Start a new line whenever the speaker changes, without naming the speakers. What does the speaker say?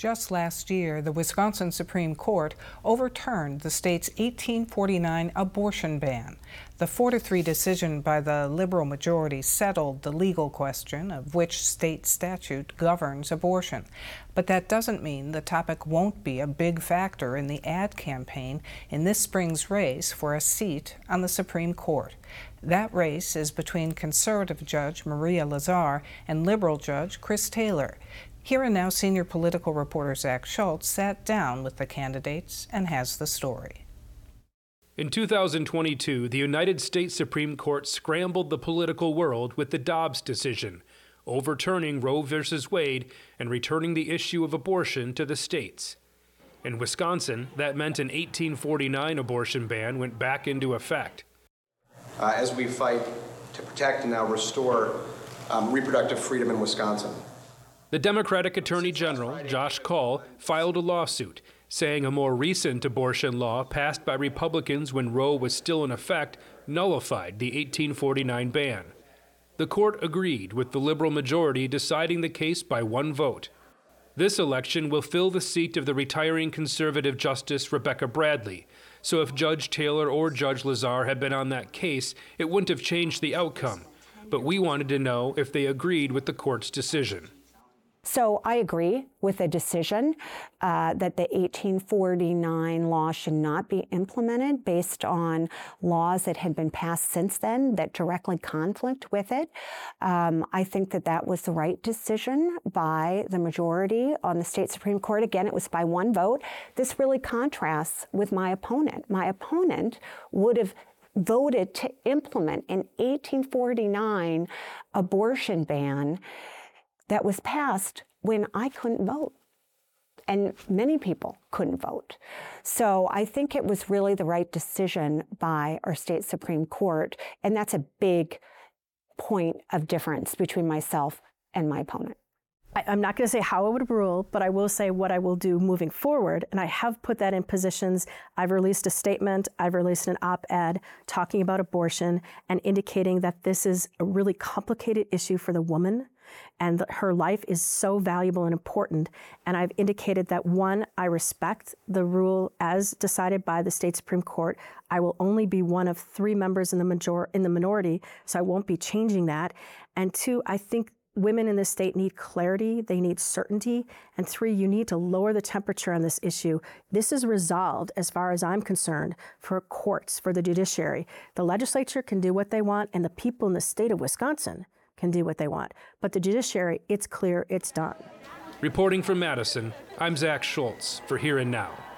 Just last year, the Wisconsin Supreme Court overturned the state's 1849 abortion ban. The 4-3 decision by the liberal majority settled the legal question of which state statute governs abortion. But that doesn't mean the topic won't be a big factor in the ad campaign in this spring's race for a seat on the Supreme Court. That race is between conservative Judge Maria Lazar and liberal Judge Chris Taylor. Here and Now senior political reporter Zach Schultz sat down with the candidates and has the story.
In 2022, the United States Supreme Court scrambled the political world with the Dobbs decision, overturning Roe v. Wade and returning the issue of abortion to the states. In Wisconsin, that meant an 1849 abortion ban went back into effect.
As we fight to protect and now restore reproductive freedom in Wisconsin.
The Democratic Attorney General, Josh Kaul, filed a lawsuit saying a more recent abortion law passed by Republicans when Roe was still in effect nullified the 1849 ban. The court agreed, with the liberal majority deciding the case by one vote. This election will fill the seat of the retiring conservative Justice Rebecca Bradley, so if Judge Taylor or Judge Lazar had been on that case, it wouldn't have changed the outcome. But we wanted to know if they agreed with the court's decision.
So I agree with the decision that the 1849 law should not be implemented based on laws that had been passed since then that directly conflict with it. I think that that was the right decision by the majority on the state Supreme Court. Again, it was by one vote. This really contrasts with my opponent. My opponent would have voted to implement an 1849 abortion ban that was passed when I couldn't vote, and many people couldn't vote. So I think it was really the right decision by our state Supreme Court, and that's a big point of difference between myself and my opponent.
I'm not going to say how I would rule, but I will say what I will do moving forward, and I have put that in positions. I've released a statement, I've released an op-ed talking about abortion and indicating that this is a really complicated issue for the woman, and her life is so valuable and important. And I've indicated that, one, I respect the rule as decided by the state Supreme Court. I will only be one of 3 members in the minority, so I won't be changing that. And 2, I think women in this state need clarity, they need certainty. And 3, you need to lower the temperature on this issue. This is resolved, as far as I'm concerned, for courts, for the judiciary. The legislature can do what they want, and the people in the state of Wisconsin can do what they want. But the judiciary, it's clear, it's done.
Reporting from Madison, I'm Zach Schultz for Here and Now.